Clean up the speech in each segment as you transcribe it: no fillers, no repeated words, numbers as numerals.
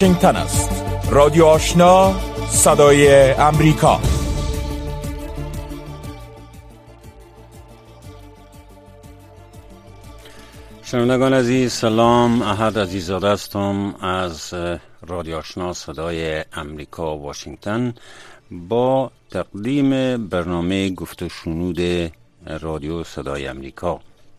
واشنگتن است. رادیو آشنا، صدای امریکا. شنوندگان عزیز سلام، احد عزیزاده هستم از رادیو آشنا صدای امریکا واشنگتن با تقدیم برنامه گفت و شنود رادیو صدای امریکا.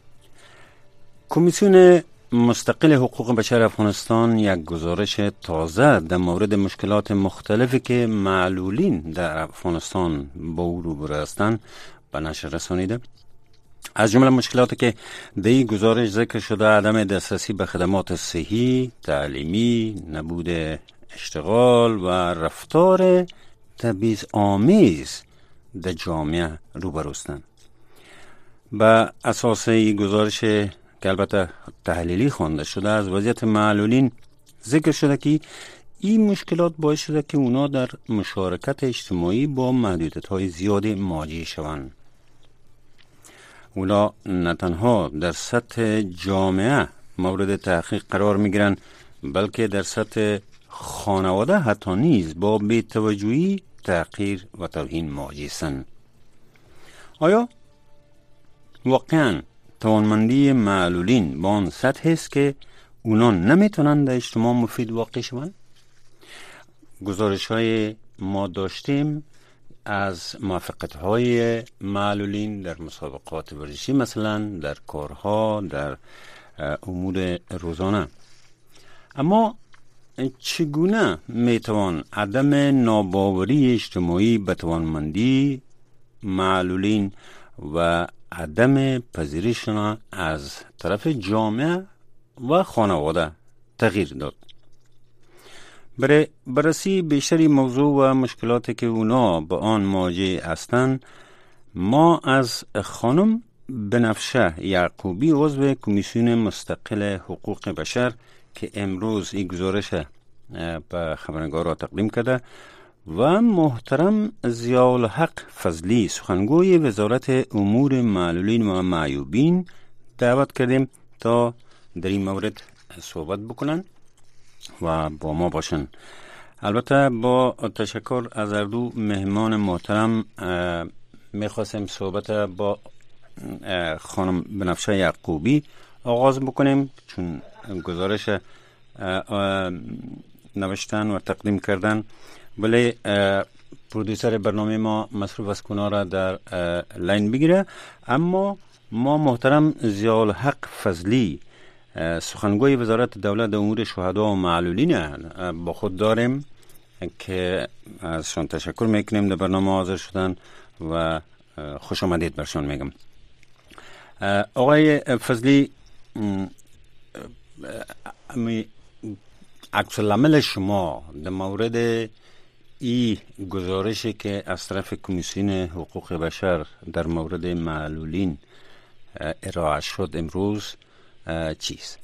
کمیسیون مستقل حقوق بشر افغانستان یک گزارش تازه در مورد مشکلات مختلفی که معلولین در افغانستان با او روبرو هستند به نشر رسانیده. از جمله مشکلاتی که در این گزارش ذکر شده عدم دسترسی به خدمات صحی، تعلیمی، نبود اشتغال و رفتار تبعیض‌آمیز در جامعه روبروستند. به اساس این گزارش که البته تحلیلی خوانده شده از وضعیت معلولین ذکر شده که این مشکلات باعث شده که اونا در مشارکت اجتماعی با محدودیت‌های زیادی مواجه شوند. اونا نه تنها در سطح جامعه مورد تحقیق قرار میگیرن بلکه در سطح خانواده حتی نیز با بی‌توجهی، تحقیر و توهین مواجه هستند. آیا واقعاً توانمندی معلولین با آن سطح است که اونا نمیتونن در اجتماع مفید واقع شوند؟ گزارش های ما داشتیم از موفقیت‌های معلولین در مسابقات ورزشی، مثلا در کارها، در امور روزانه. اما چگونه میتوان عدم ناباوری اجتماعی به توانمندی معلولین و عدم پذیرششان از طرف جامعه و خانواده تغییر داد؟ برای بررسی بیشتری موضوع و مشکلاتی که اونا با آن مواجه هستند، ما از خانم بنفشه یعقوبی عضو کمیسیون مستقل حقوق بشر که امروز این گزارش به خبرنگارا تقدیم کرده و محترم ضیاءالحق فضلی سخنگوی وزارت امور معلولین و معیوبین دعوت کردیم تا در این مورد صحبت بکنن و با ما باشن. البته با تشکر از هر دو مهمان محترم میخواستیم صحبت با خانم بنفشه یعقوبی آغاز بکنیم، چون گزارش نوشتن و تقدیم کردن، ولی پرودوسر برنامه ما مصروف است که اونا را در لاین بگیره. اما ما محترم ضیاءالحق فضلی سخنگوی وزارت دولت امور شهدا و معلولین با خود داریم که ازشان تشکر میکنیم در برنامه حاضر شدن و خوش آمدید برشان میگم. آقای فضلی، عکس العمل شما در مورد این گزارشی که از طرف کمیسیون حقوق بشر در مورد معلولین ارائه شد امروز چیست؟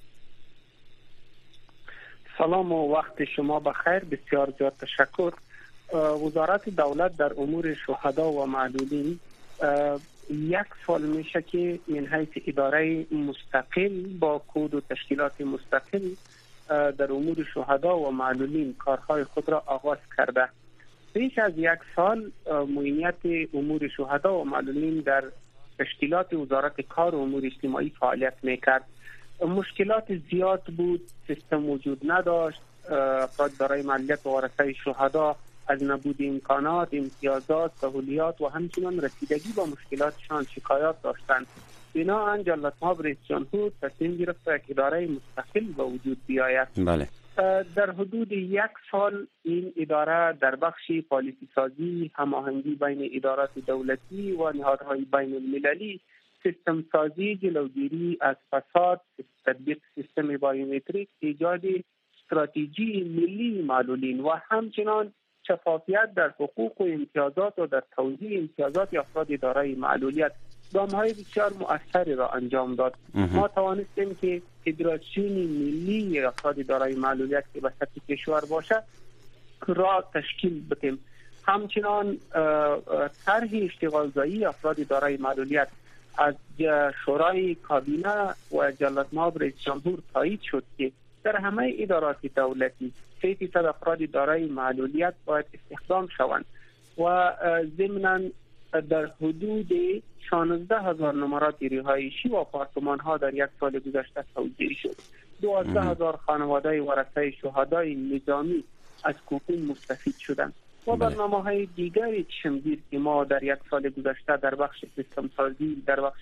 سلام و وقت شما بخیر. بسیار زیاد تشکر. وزارت دولت در امور شهدا و معلولین 1 سال میشه که من حیث اداره مستقل با کد و تشکیلات مستقل در امور شهدا و معلولین کارهای خود را آغاز کرده. بیش از 1 سال معینیت امور شهدا و معلولین در تشکیلات وزارت کار و امور اجتماعی فعالیت میکرد. مشکلات زیاد بود، سیستم وجود نداشت، افراد دارای معلولیت و وارثه شهدا از نبود امکانات، امتیازات، سهولیات و همچنین رسیدگی با مشکلاتشان شکایات داشتند. بنابراین جلالت مآب رئیس جمهور تصمیم گرفت که اداره مستقل به وجود بیاید. بله. در حدود 1 سال این اداره در بخش پالیسی سازی، هماهنگی بین ادارات دولتی و نهادهای بین المللی، سیستم سازی، جلوگیری از فساد، تطبیق سیستم بایومتریک، ایجاد استراتژی ملی معلولین و همچنین شفافیت در حقوق و امتیازات و در توزیع امتیازات افراد دارای معلولیت گام‌های بسیار مؤثری را انجام داد. ما توانستیم که فدراسیون ملی افراد دارای معلولیت که به سطح کشور باشد را تشکیل بدیم. همچنان طرح اشتغالزایی افراد دارای معلولیت از شورای کابینه و جلالت مآب رئیس جمهور تایید شد که در همه ادارات دولتی 3% افراد دارای معلولیت باید استخدام شوند و ضمناً در حدود 16,000 نمرات رهایشی و آپارتمان ها در یک سال گذشته توزیع شد. 12,000 خانواده ورثه شهدای نظامی از کوپون مستفید شدند و برنامه‌های دیگری چشمگیر که ما در یک سال گذشته در بخش سیستم سازی، در بخش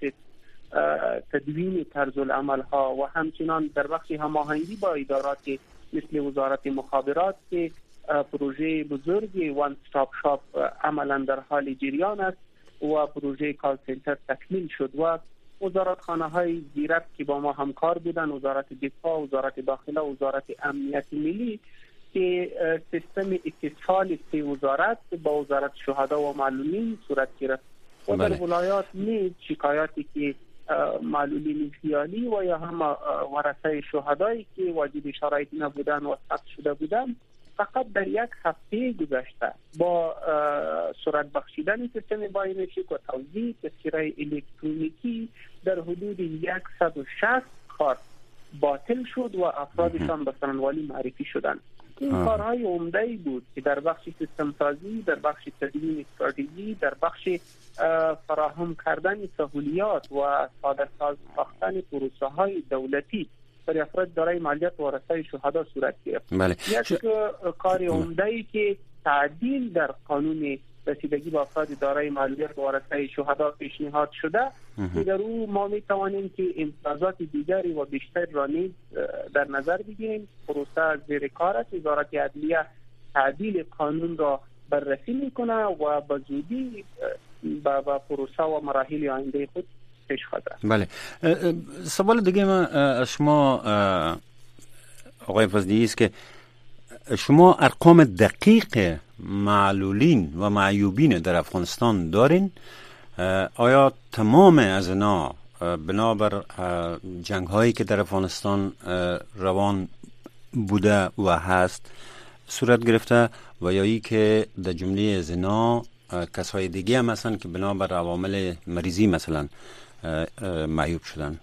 تدوین طرز العمل ها و همچنان در بخش هماهنگی با ادارات مثل وزارت مخابرات که پروژه بزرگی وان استاپ شاپ عملا در حال جریان است و پروژه کال سنتر تکمیل شد و وزارتخانه های زیرک که با ما همکار بودند، وزارت دفاع، وزارت داخله، وزارت امنیت ملی، که سیستم اتصال سه وزارت با وزارت شهدا و معلولین صورت گرفت و در ولایات نیز شکایاتی که معلولین خیالی و یا هم ورثه شهدایی که واجد شرایط نبودن و ثبت شده بودند فقط در یک هفته گذشته با صورت بخشیدن سیستم بایومتریک و توزیع تذکره الکترونیکی در حدود 160 کارت باطل شد و افرادشان به سرنوالی معرفی شدند. این کارهای عمده‌ای بود که در بخش سیستم سازی، در بخش تدوین استراتژی، در بخش فراهم کردن سهولیات و ساده ساختن پروسه‌های دولتی برای افراد دارای معلولیت و ورثه شهدا صورت گرفت. یک کار عمده‌ای که تعدیل در قانون رسیدگی به افراد دارای معلولیت و ورثه شهدا پیشنهاد شده که در او ما می‌توانیم که امتیازات دیگری و بیشتر را نیز در نظر بگیریم. پروسه زیر کار است. وزارت عدلیه تعدیل قانون را بررسی می‌کنه و به زودی با پروسه و مراحل آینده خود پیش خواهد رفت. بله. سوال دیگه من از شما آقای فضلی است که شما ارقام دقیق معلولین و معیوبین در افغانستان دارین؟ آیا تمام از اینا بنابر جنگ هایی که در افغانستان روان بوده و هست صورت گرفته و یا ای که در جمله از اینا کسای دیگه هم هستن که بنابر عوامل مریضی مثلا معیوب شدن؟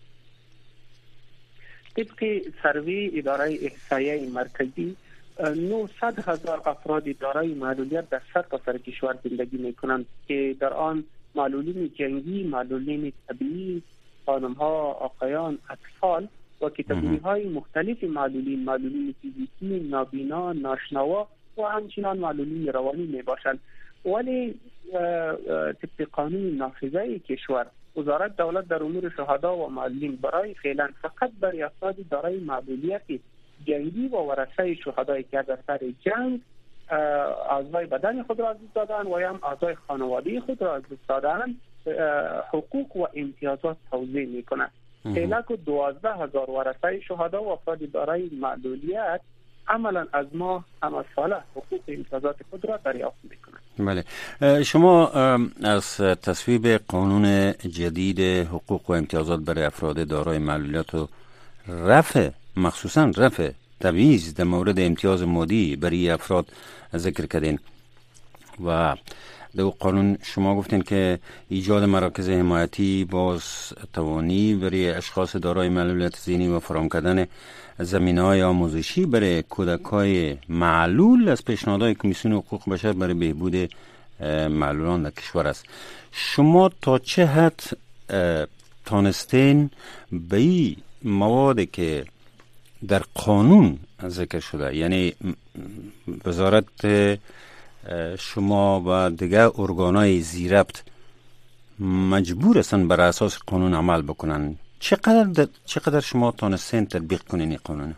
طبق سروی اداره احصایه مرکزی 900,000 افراد دارای معلولیت در سرتاسر کشور زندگی میکنند که در آن معلولین جنگی، معلولین طبیعی، خانم‌ها، آقایان، اطفال و کاتگوری‌های مختلف معلولین فیزیکی، نابینا، ناشنوا و همچنان معلولین روانی میباشند. ولی طبق قانون نافذه کشور وزارت دولت در امور شهدا و معلولین برای فعلا فقط برای افراد دارای معلولیت جنگی و ورثه شهدایی که در سر جنگ اعضای بدن خود را از دست دادن و هم اعضای خانواده خود را از دست دادن حقوق و امتیازات توزیع میکنه. فعلا 12,000 ورثه شهدا و افراد دارای معلولیت عملا از ما هم ساله حقوق و امتیازات خود را دریافت میکنند. بله. شما از تصویب قانون جدید حقوق و امتیازات برای افراد دارای معلولیت و مخصوصا رفع تبعیض در مورد امتیاز مادی برای افراد ذکر کردین و در قانون شما گفتین که ایجاد مراکز حمایتی باز توانی برای اشخاص دارای معلولیت ذهنی و فراهم کردن زمینه‌های آموزشی برای کودکای معلول از پیشنهادهای کمیسیون حقوق بشر برای بهبود معلولان در کشور است. شما تا چه حد تانستین به این موادی که در قانون ذکر شده، یعنی وزارت شما و دیگر ارگانهای زیربط مجبور هستن بر اساس قانون عمل بکنن، چقدر شما تانستین تطبیق کنین این قانون؟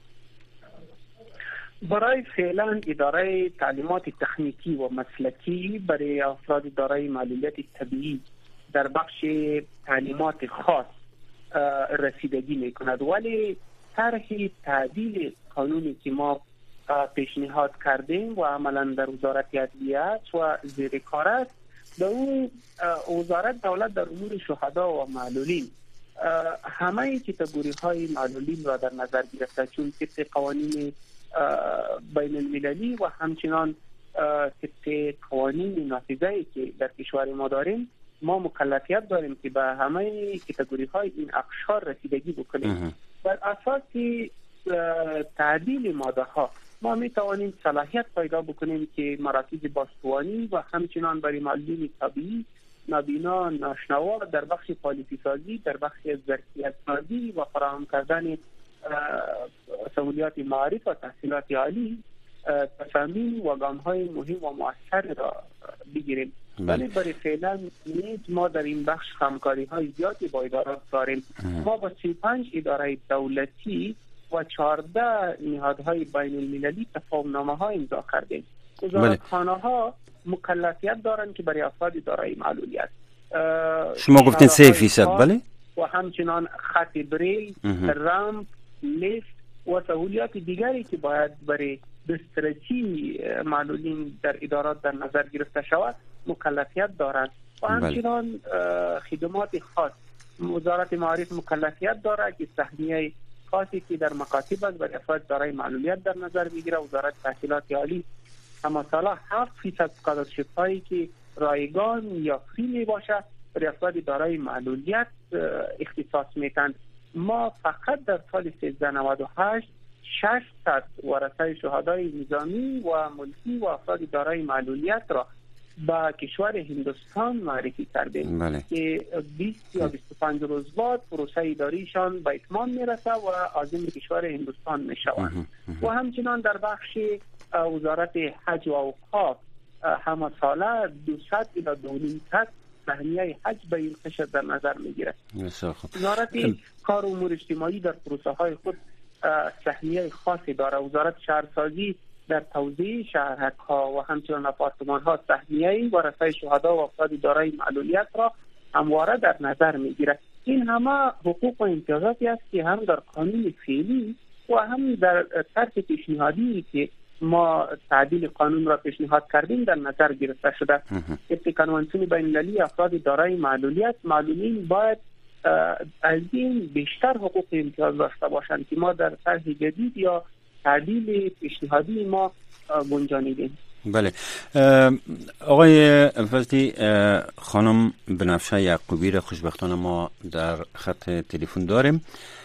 برای فعلا اداره تعلیمات تکنیکی و مسلکی برای افراد دارای معلولیت طبیعی در بخش تعلیمات خاص رسیدگی میکند، ولی طرح تعدیل قانونی که ما پیشنهاد کردیم و عملا در وزارت عدلیه و زیر کار است، در اون وزارت دولت در امور شهدا و معلولین همه کاتگوری های معلولین را در نظر گرفته، چون طبق قوانین بین المللی و همچنان طبق قوانین نافذه‌ای که در کشور ما داریم، ما مکلفیت داریم که به همه کاتگوری های این اقشار رسیدگی بکنیم. بر اساس تعدیل ماده ها ما می توانیم صلاحیت پیدا بکنیم که مراکز باستوانی و همچنان برای معلولین طبیعی، نابینا، ناشنوا در بخش پالیسی سازی، در بخش ظرفیت سازی و فراهم کردن سهولیات معارف و تحصیلات عالی تصامیم و گام‌های مهم و مؤثر را بگیریم. ولی برای فعلا نیز ما در این بخش همکاری‌های زیادی با ادارات داریم. ما با 35 اداره دولتی و 14 نهادهای بین المللی تفاهم‌نامه‌ها امضا کردیم. وزارتخانه‌ها مکلفیت دارند که برای افراد دارای معلولیت شما گفتین 3%، بله، و همچنان خط بریل، رامپ، لیفت و سهولیات دیگری که باید برای دسترسی معلولین در ادارات در نظر گرفته شود مکلفیت دارند و همچنان خدمات خاص. وزارت معارف مکلفیت دارد که سهمیه خاصی که در مکاتب است برای افراد دارای معلولیت در نظر بگیره. وزارت تحصیلات عالی اما سالا 7% اسکالرشیپ هایی که رایگان یا فری می باشه برای افراد دارای معلولیت اختصاص میتند. ما فقط در سال 1398 600 ورثه شهدای نظامی و ملکی و افراد دارای معلولیت را با کشور هندوستان معرفی کردیم که 20 یا 25 روز بعد پروسه اداریشان به اتمام میرسه و عازم کشور هندوستان میشوند. و همچنان در بخش وزارت حج و اوقاف همه ساله 200 الی 200 سهمیه حج به این قشر در نظر میگیره. وزارت کار و امور اجتماعی در پروسه های خود سهمیه خاصی داره. وزارت شهرسازی در توزیع شهرک‌ها و همچنان آپارتمان‌ها سهمیه ورثه شهدا و افراد دارای معلولیت را همواره در نظر میگیره. این همه حقوق و امتیازاتی است که هم در قانون فعلی و هم در طرح پیشنهادی که ما تعدیل قانون را پیشنهاد کردیم در نظر گرفته شده. طبق کنوانسیون بین‌المللی افراد دارای معلولیت، معلولین باید از این بیشتر حقوق امتیاز داشته باشند که ما در طرح جدید یا تعدیل پیشنهادی ما گنجانیدیم. بله. آقای فضلی، خانم بنفشه یعقوبی را خوشبختانه ما در خط تلفن داریم.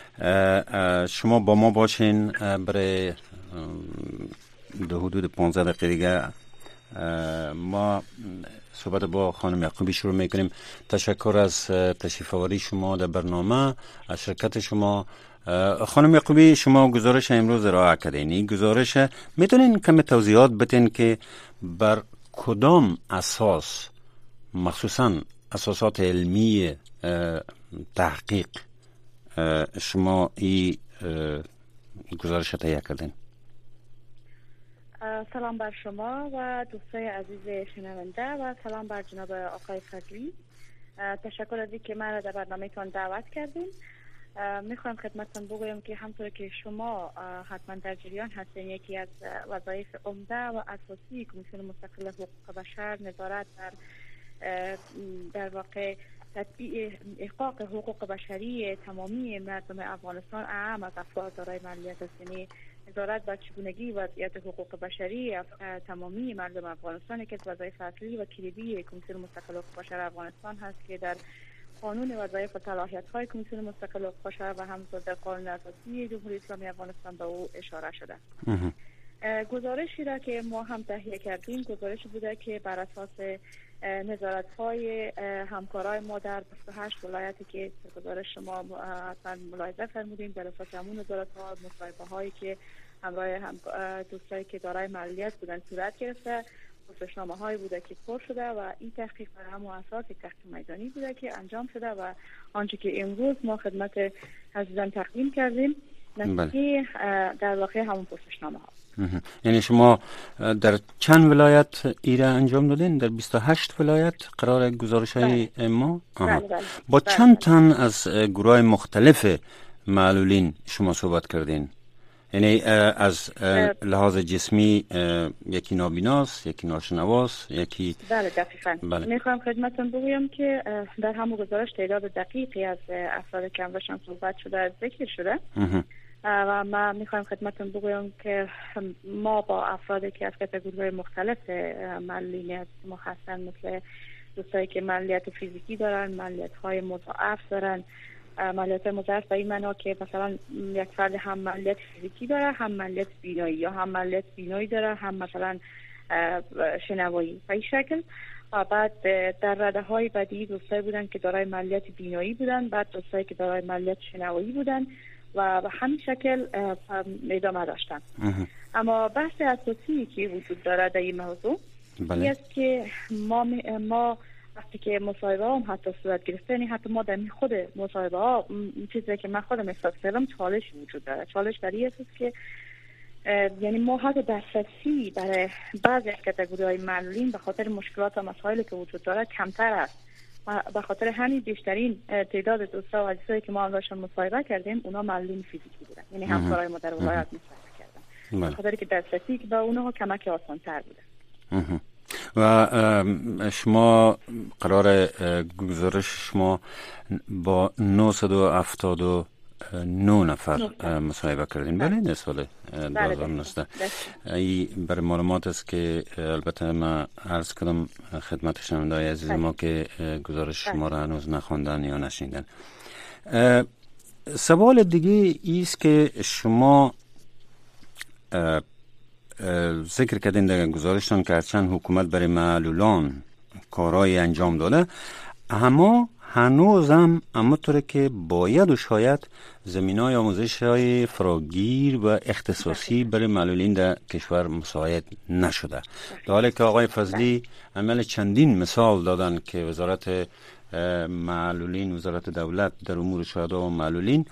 شما با ما باشین برای در حدود 15 دقیقه دیگه ما صحبت با خانم یعقوبی شروع میکنیم. تشکر از تشریف آوری شما در برنامه، از شرکت شما. خانم یعقوبی، شما گزارش امروز ارائه کردین. گزارش میتونین کمی توضیحات بدین که بر کدام اساس، مخصوصا اساسات علمی تحقیق، شما این گزارش تهیه کردین؟ سلام بر شما و دوستای عزیز شنونده و سلام بر جناب آقای فضلی. تشکر از اینکه من را در برنامه‌تان دعوت کردین. میخوام خدمتتون بگویم که همطور که شما حتما در جریان هستین، یکی از وظایف عمده و اساسی کمیسیون مستقل حقوق بشر نظارت در واقع تطبیق احقاق حقوق بشری تمامی مردم افغانستان، اعم از افراد دارای معلولیت است. یعنی نظارت بر چگونگی وضعیت حقوق بشری تمامی مردم افغانستان که از وظایف اصلی و کلیدی کمیسیون مستقل حقوق بشر افغانستان هست که در قانون وظایف و صلاحیت‌های کمیسیون مستقل حقوق بشر و همینطور در قانون اساسی جمهوری اسلامی افغانستان به او اشاره شده. گزارشی را که ما هم تهیه کردیم گزارشی بوده که بر اساس نظارت‌های همکارای ما در 28 ولایتی که گزارش شما حتما ملاحظه فرمودیم، در اساس همون نظارت‌ها مصاحبه‌هایی که همراه دوستایی که دارای معلولیت بودن صورت گرفته، پرسشنامه‌هایی بوده که پر شده و این تحقیق بر همون اساس تحقیق میدانی بوده که انجام شده و آنچه که امروز ما خدمت عزیزان تقدیم کردیم نتیجه در واقع همون پرسشنامه‌ها. یعنی شما در چند ولایت ایره انجام دادین؟ در 28 ولایت قرار گزارش‌های ما؟ بله. با چند تن از گروه مختلف معلولین شما صحبت کردین؟ یعنی از لحاظ جسمی یکی نابیناست، یکی ناشنواست، یکی... بله دقیقاً. میخوام خدمتتون بگویم که در همون گزارش تعداد دقیقی از افراد که همراهشان صحبت شده ذکر شده و ما میخوایم خدمتتون بگویم که ما با افرادی که از کاتگوری‌های مختلف معلولیت ما هستن، مثل دوستایی که معلولیت فیزیکی دارن، معلولیت‌های مضاعف دارن مالیات مضاعف به این معنا که مثلا یک فرد هم مالیات فیزیکی داره، هم مالیات بینایی، یا هم مالیات بینایی داره، هم مثلا شنوایی. به این شکل بعد در رده های بعدی دوستایی بودن که دارای مالیات بینایی بودن، بعد دوستایی که دارای مالیات شنوایی بودن و به همین شکل ادامه داشتن. اما بحث اساسی که وجود داره در این موضوع این است که ما وقتی که مصاحبه هم حتی صورت گرفته، یعنی حتی ما در خود مصاحبه ها چیزی که من خودم احساس کردم چالش وجود داره. چالش برای است که یعنی ما حتی دسترسی برای بعضی از کاتگوری‌های معلولین به خاطر مشکلات و مسائلی که وجود داره کمتر است. به خاطر همین بیشترین تعداد دوستا و عزیزایی که ما هم داشتن مصاحبه کردیم اونا معلولین فیزیکی بودن، یعنی همکارای ما در ولایت مصاحبه کردن، به خاطر که دسترسی که به اونها کمک آسان‌تر بوده. و شما قرار گزارش شما با 979 نفر مصاحبه کردین، بله؟ در سال 2019. ای برای معلومات است که البته ما عرض کردم خدمت شنونده‌های عزیز ما که گزارش شما را هنوز نخوندن یا نشنیدن. سوال دیگه ایست که شما ذکر کردین در گزارشتان که هرچند حکومت برای معلولان کارهای انجام داده، اما هنوزم همونطوره که باید و شاید زمینای آموزش‌های فراگیر و اختصاصی برای معلولین در کشور مساعد نشده. در حالی که آقای فضلی عمل چندین مثال دادن که وزارت معلولین، وزارت دولت در امور شهدا و معلولین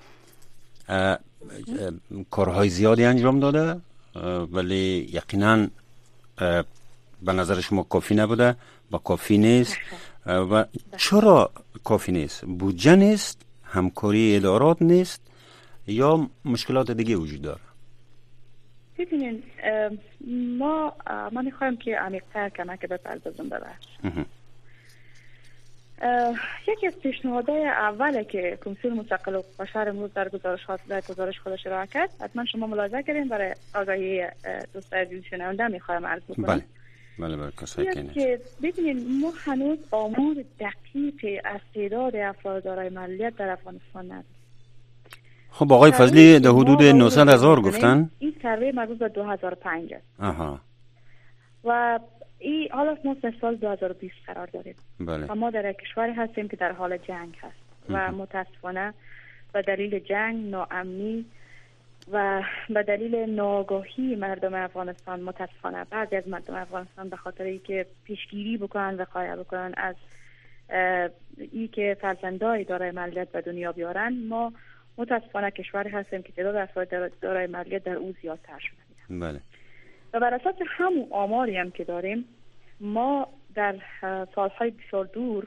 کارهای زیادی انجام داده، ولی یقینا به نظر شما کافی نبوده و کافی نیست. و چرا کافی نیست؟ بودجه نیست، همکاری ادارات نیست، یا مشکلات دیگه وجود داره؟ ببینین ما میخوایم که عمیق‌تر کمک بپردازم به بحث. یکی از پیشنهادهای اوله که کمیسیون مستقل حقوق بشر امروز در گزارش خودش ارائه کرد، حتما شما ملاحظه کردین، برای آگاهی دوستان عزیز شنونده میخوایم عرض بکنم. بله کسایی که ببینید ما هنوز آمار دقیق از تعداد افراد دارای معلولیت در افغانستان نداریم. خب آقای فضلی در حدود 900,000 گفتن. این سروی مربوط به 2005 است. آها. و این حالا ما سال 2020 قرار داریم. بله. و ما در کشوری هستیم که در حال جنگ هست و متاسفانه به دلیل جنگ، ناامنی و به دلیل ناآگاهی مردم افغانستان، متاسفانه بعضی از مردم افغانستان به خاطر اینکه پیشگیری بکنن، وقایع بکنن از این که فرزندای دارای معلولیت به دنیا بیارن، ما متاسفانه کشوری هستیم که تعداد افراد دارای معلولیت در او زیادتر شده. بله. و بر اساس همون آماری هم که داریم، ما در سالهای بسیار دور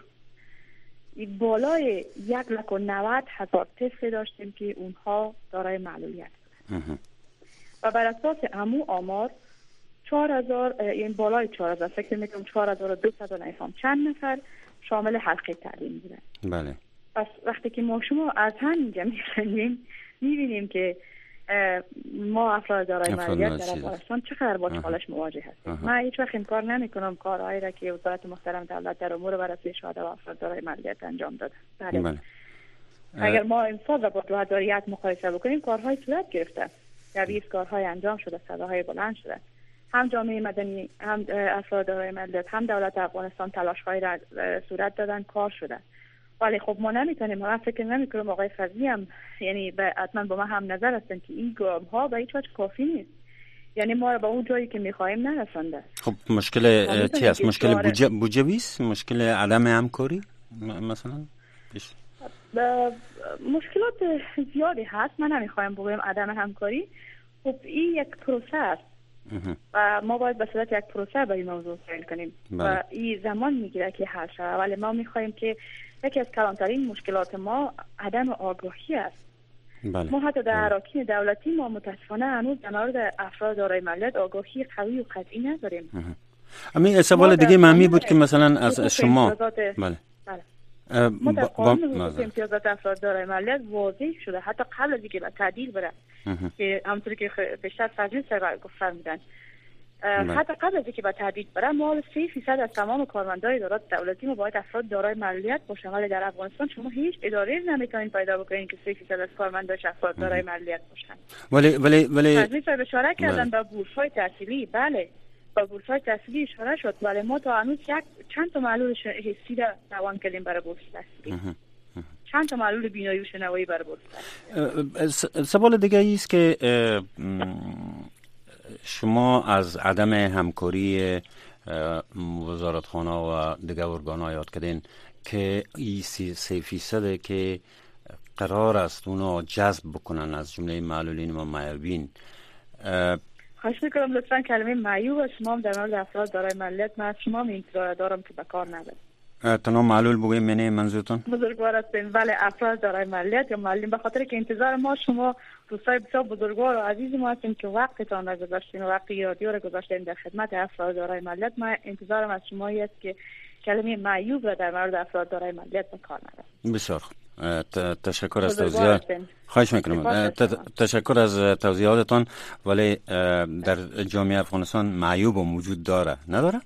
بالای 190,000 طفل داشتیم که اونها دارای معلولیت بودن. و بر اساس همون آمار 4,000 یعنی بالای 4,000 فکر میکنم 4,200 چند نفر شامل حلقه تعلیم بودن. بله. پس وقتی که ما شما از همینجا میبینیم که ما افراد دارای معلولیت در افغانستان چقدر با چالش مواجه هستیم. من هیچ وقت انکار نمیکنم کارهایی را که وزارت محترم دولت در امور بررسی شهدا و افراد دارای معلولیت انجام داده. بله. اگر ما امسال را با 2001 مقایسه بکنیم، کارهای صورت گرفته، یعنی کارهای انجام شده، صداهای بلند شده. هم جامعه مدنی، هم افراد دارای معلولیت، هم دولت افغانستان تلاش‌هایی را صورت دادن، کار شده. ولی خب ما نمیتونیم، من فکر نمیکنم آقای فضلی هم یعنی حتما با ما هم نظر هستن که این گام ها به هیچ وجه کافی نیست، یعنی ما رو به اون جایی که میخوایم نرسونده. خب مشکل چی است؟ مشکل بودجه است؟ مشکل عدم همکاری مثلا؟ مشکلات زیادی هست، من نمیخوایم بگم عدم همکاری. خب این یک پروسه است و ما باید به صورت یک پروسه به این موضوع فکر کنیم و این زمان میگیره که حل شه. ولی ما میخوایم که یکی از کلانترین مشکلات ما عدم آگاهی است. بله. ما حتی در اراکین دولتی ما متاسفانه هنوز در مورد افراد دارای معلولیت آگاهی قوی و قطعی نداریم. همین سوال دیگه مهمی بود که مثلا از شما بله. ما در قانون حقوق امتیازات افراد دارای معلولیت واضح شده، حتی قبل از اینکه به تعدیل بره که همونطوری که بیشتر فضلی گفتن میدن، حتی قبل از اینکه به تهدید بره ما 3% از تمام کارمندای ادارات دولتی ما باید افراد دارای معلولیت باشن، ولی در افغانستان شما هیچ اداره نمیتونین پیدا بکنین که 3% از کارمنداش افراد دارای معلولیت باشن. ولی تجلیس اشاره کردن به بورس‌های تحصیلی. بله به بورس‌های تحصیلی اشاره شد، ولی ما تا هنوز چند تا معلول حسی را توان کردیم برای بورس تحصیلی. چند تا معلول بینایی و شنوایی برای بورس تحصیلی. سوال دیگه است که شما از عدم همکاری وزارتخانه و دیگر ارگان‌ها یاد کردین که این 3% که قرار است اونا جذب بکنن از جمله معلولین و معیوبین. خواهش میکنم لطفاً کلمه معیوب از شما در مورد افراد دارای معلولیت من از شما انتظار دارم که به کار نبرید. تنها معلول بگویم منه منظورتون؟ بزرگوار هستین. بله افراد دارای معلولیت یا معلولین، به خاطر که انتظار ما شما دوستای بسیار بزرگوار و عزیز ما هستین که وقتتان را گذاشتین و وقت رادیو را گذاشتین در خدمت افراد دارای معلولیت. من انتظارم از شما است که کلمه معیوب را در مورد افراد دارای معلولیت به کار نبرید. بسیار تشکر از توضیحات. خواهش میکنم. تشکر از توضیحاتتان. ولی در جامعه افغانستان معیوب وجود داره نداره؟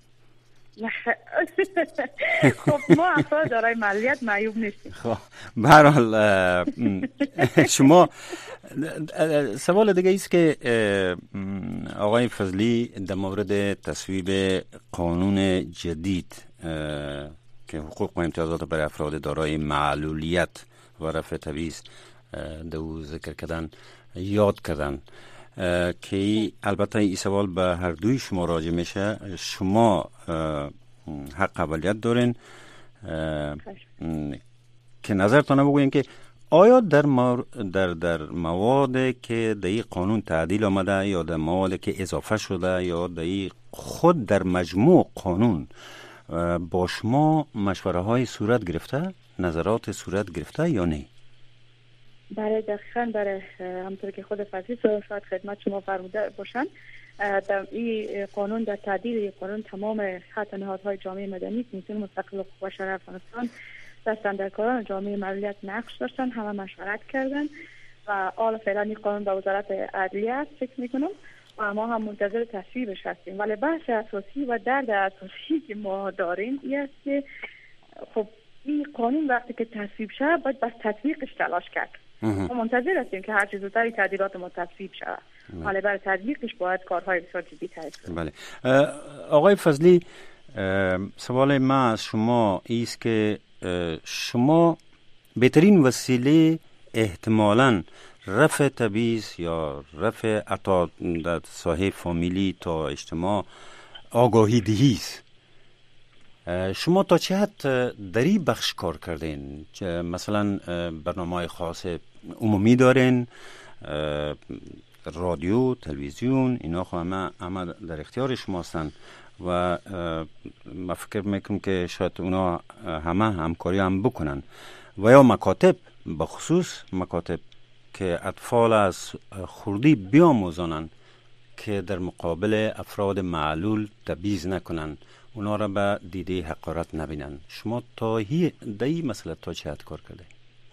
خب ما افراد دارای معلولیت معیوب نیستیم. خب به هر حال شما سوال دیگه است که آقای فضلی در مورد تصویب قانون جدید که حقوق و امتیازات برای افراد دارای معلولیت و رفع تبعیض دو ذکر کردن یاد کردن که البته این سوال به هر دوی شما راجع میشه. شما حق اولیت دارین که نظرتان بگوین که آیا در مواد که در این قانون تعدیل آمده یا در مواد که اضافه شده یا در خود در مجموع قانون با شما مشوره های صورت گرفته، نظرات صورت گرفته یا نه؟ برای دقیقاً برای همطور که خود فضلی شاید خدمت شما فرموده باشن، در این قانون در تعدیل قانون تمام حتی نهادهای جامعه مدنی کمیسیون مستقل حقوق بشر افغانستان دستاندرکاران جامعه معلولیت نقش داشتن، همه مشورت کردن و حالا فعلا این قانون به وزارت عدلیه است فکر میکنم و ما هم منتظر تصویبش هستیم. ولی بحث اساسی و درد اساسی که ما داریم این است که خب این قانون وقتی که تصویب شد باید بس تطبیقش تلاش کرد. ما منتظر هستیم که هر چه زودتر تعدیلات ما تصویب شود، ولی برای تطبیقش باید کارهای بسیار جدی تعریف کنیم. بله. آقای فضلی، سوال ما از شما است که شما بهترین وسیله احتمالاً رفع تبعیض یا رفع عطا در ساحه فامیلی تا اجتماع آگاهی دهی است. شما تا چه حد در این بخش کار کردین؟ مثلا برنامه‌های خاص عمومی دارین، رادیو، تلویزیون، اینا همه در اختیار شما هستن و من فکر میکنم که شاید اونا همه همکاری هم بکنن و یا مکاتب، بخصوص مکاتب که اطفال از خردی بیاموزانن که در مقابل افراد معلول تبعیض نکنن، اونا را به دیده حقارت نبینن. شما تا این مسئله تا چه حد کار کرده؟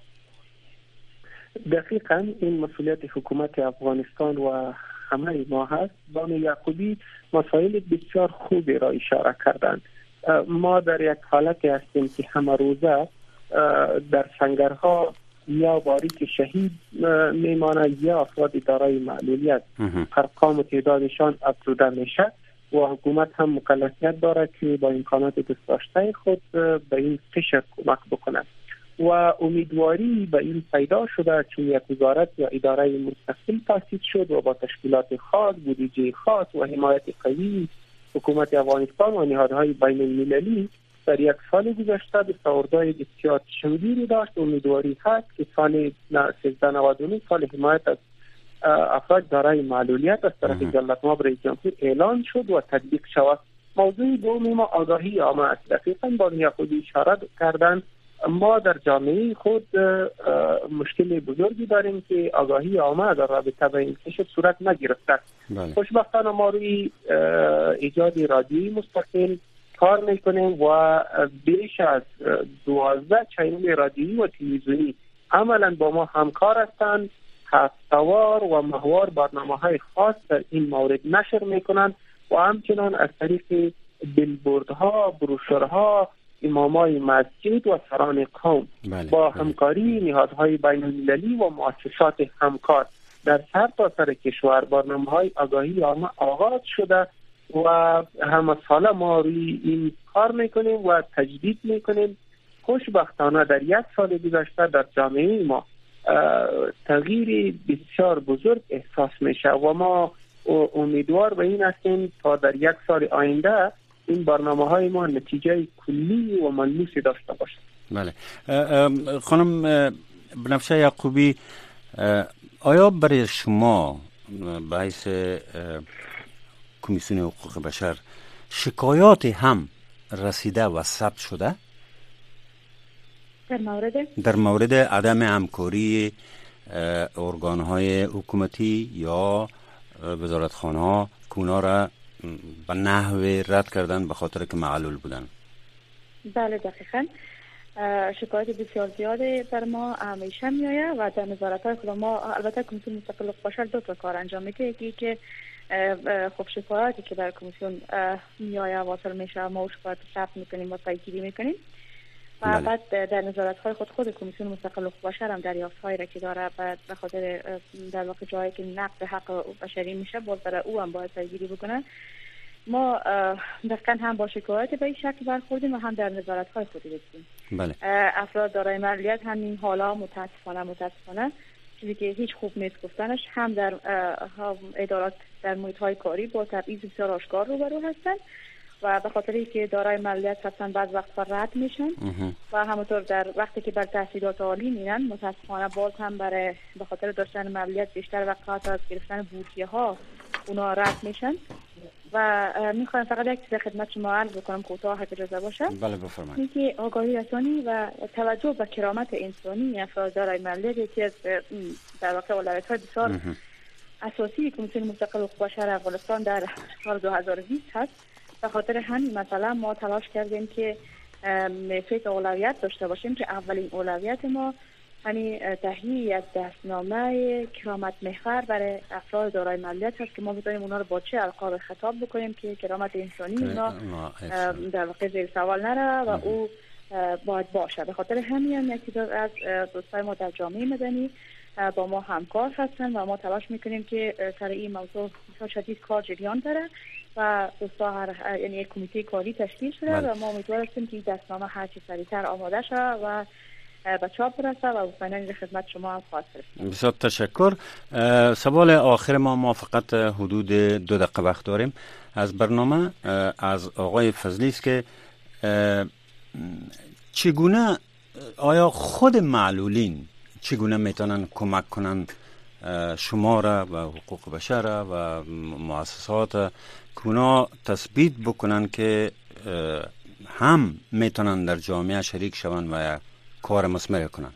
دقیقاً این مسئولیت حکومت افغانستان و همه ما هست. بانو یعقوبی مسائل بسیار خوبی را اشاره کردند. ما در یک حالتی هستیم که همه روزه در سنگرها یا باریک شهید میمانه یا افراد دارای معلولیت ارقام و تعدادشان افزوده میشه و حکومت هم مکلفیت داره که با امکانات دستداشته خود به این قشر کمک بکنه و امیدواری به این پیدا شده چون یک وزارت یا اداره مستقل تأسیس شد و با تشکیلات خاص، بودجه خاص و حمایت قوی حکومت افغانستان و نهادهای بین المللی در یک سال گذشته دستاوردهای بسیار چندانی داشت. امیدواری هست که سال 1399 سال حمایت از افراد دارای معلولیت از طرف جلالتمآب رئیس جمهور اعلان شد و تطبیق شود. موضوع دوم ما آگاهی عامه است. دقیقاً بانو یعقوبی اشاره کردند ما در جامعه خود مشکل بزرگی داریم که آگاهی عامه در رابطه با این کشف صورت نگرفته. خوشبختانه ما روی ایجاد رادیویی مستقل کار میکنیم و بیش از 12 چینل رادیویی و تلویزیونی عملا با ما همکار هستند، هفته‌وار و ماهوار برنامه‌های خاص در این مورد نشر میکنند و همچنان از طریق بیلبوردها، بروشورها، امامای مسجد و سران قوم با همکاری نهادهای بین المللی و مؤسسات همکار در سر تا سر کشور برنامه‌های آگاهی عامه آغاز شده و همه ساله ما روی این کار میکنیم و تجدید میکنیم. خوشبختانه در 1 سال گذشته در جامعه ما تغییر بسیار بزرگ احساس میشه و ما امیدوار به این هستیم تا در 1 سال آینده این برنامه‌های ما نتیجه کلی و ملموسی داشته باشد. بله خانم بنفشه یعقوبی، آیا برای شما به حیث کمیسیون حقوق بشر شکایات هم رسیده و ثبت شده؟ در مورد عدم همکاری ارگان‌های حکومتی یا وزارتخانه‌ها که اونا را به نحو رد کردن به خاطر که معلول بودن؟ بله دقیقاً. شکایت بسیار زیاده بر ما همیشه میآید و در نظارت‌های خود ما البته کمیسیون مستقل حقوق بشر 2 تا کار انجام میده. یکی که خب شکایاتی که در کمیسیون میآید واصل میشه ما شکایت ثبت میکنیم و پیگیری میکنیم و بعد در نظارت‌های خود کمیسیون مستقل حقوق بشر هم دریافت‌هایی را که داره به خاطر در واقع جایی که نقض حق بشری میشه باز برای او هم باید پیگیری بکنه. ما دقیقاً هم با شکایت به این شکل برخوردیم و هم در نظارت‌های خود دیدیم. بله. افراد دارای معلولیت همین حالا متاسفانه چیزی که هیچ خوب نیست گفتنش هم در ادارات در محیط‌های کاری با تبعیض بسیار آشکار روبرو هستند و به خاطر اینکه دارای معلولیت هستن بعض وقتا رد میشن و همونطور در وقتی که بر تحصیلات عالی میرن متاسفانه باز هم به خاطر داشتن معلولیت بیشتر وقت از گرفتن بورسیه ها اونا رد میشن و میخوام فقط یک چیز خدمت شما عرض بکنم کوتاه اگه اجازه باشه. بله بفرمایید. اینکه آگاهی رسانی و توجه به کرامت انسانی افراد دارای معلولیت یکی از در واقع اولویت‌های بسیار اساسی کمیسیون مستقل حقوق بشر افغانستان در سال 2020 هست. به خاطر همین مثلا ما تلاش کردیم که فکر اولویت داشته باشیم که اولین اولویت ما یعنی تهیه از دستنامه کرامت محور برای افراد دارای معلولیت هست که ما بتونیم اونا رو با چه القاب خطاب بکنیم که کرامت انسانی اونا در واقع زیر سوال نره و او باید باشه. به خاطر همین یکی از دوستای ما در جامعه مدنی با ما همکار هستن و ما تلاش میکنیم که سر این موضوع بسیار شدید کار جریان داره و دوستا یعنی یک کمیته کاری تشکیل شده و ما امیدوار هستیم که این دستنامه هر چه سریعتر آماده شه و به چاپ برسه و مطمئنا خدمت شما هم خواهد رسید. بسیار تشکر. سوال آخر ما فقط حدود 2 دقیقه وقت داریم. از برنامه از آقای فضلی است که چگونه آیا خود معلولین چگونه میتونن کمک کنن شما را و حقوق بشر و مؤسسات که اونا تثبیت بکنن که هم میتونن در جامعه شریک شون و کار مثمر کنن؟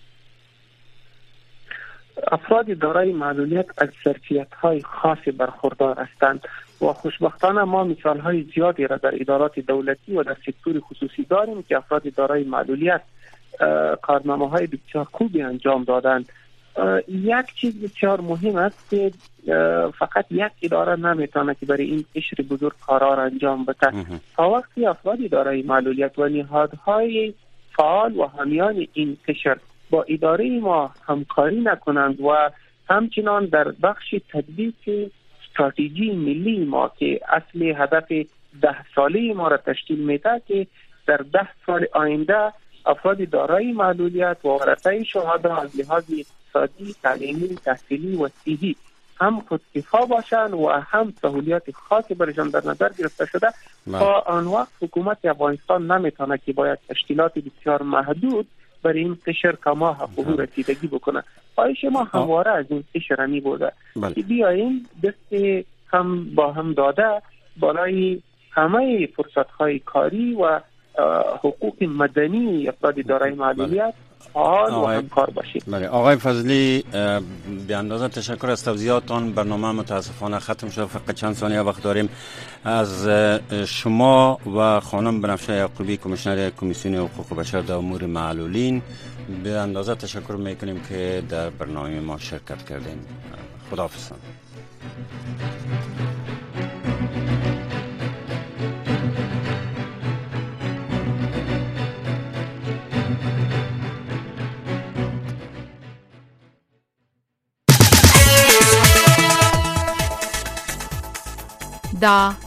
افراد دارای معلولیت از ظرفیت‌های خاصی برخوردار هستند و خوشبختانه ما مثال‌های زیادی را در ادارات دولتی و در سکتور خصوصی داریم که افراد دارای معلولیت کارنامه‌های بسیار خوبی انجام دادند. یک چیز بسیار مهم است که فقط یک اداره نمیتونه که برای این قشر بزرگ کارا را انجام بده. تا وقتی افراد دارای معلولیت و نهادهای فعال و حامیان این قشر با اداره ما همکاری نکنند و همچنان در بخش تطبیق استراتژی ملی ما که اصل هدف 10 ساله ما را تشکیل میده که در 10 سال آینده افراد دارای معلولیت و ورثه شهدا از لحاظ اقتصادی، تعلیمی، تحصیلی و صحی هم خودکفا باشند و هم سهولیات خاصی برشان در نظر گرفته شده. تا آن وقت حکومت افغانستان نمیتونه که باید تشکیلات بسیار محدود برای این قشر کما حقوق رسیدگی بکنه. خواهش ما همواره از این قشر می بوده که بیاییم دست هم با هم داده بالای همه فرصت‌های کاری و حقوق مدنی افراد دارای معلولیت فعال و همکار باشید. بله آقای فضلی، به اندازه تشکر از توضیحاتتان. برنامه متاسفانه ختم شد، فقط چند ثانیه وقت داریم. از شما و خانم بنفشه یعقوبی کمیشنر کمیسیون حقوق بشر در امور معلولین به اندازه تشکر میکنیم که در برنامه ما شرکت کردین. خداحافظ. 17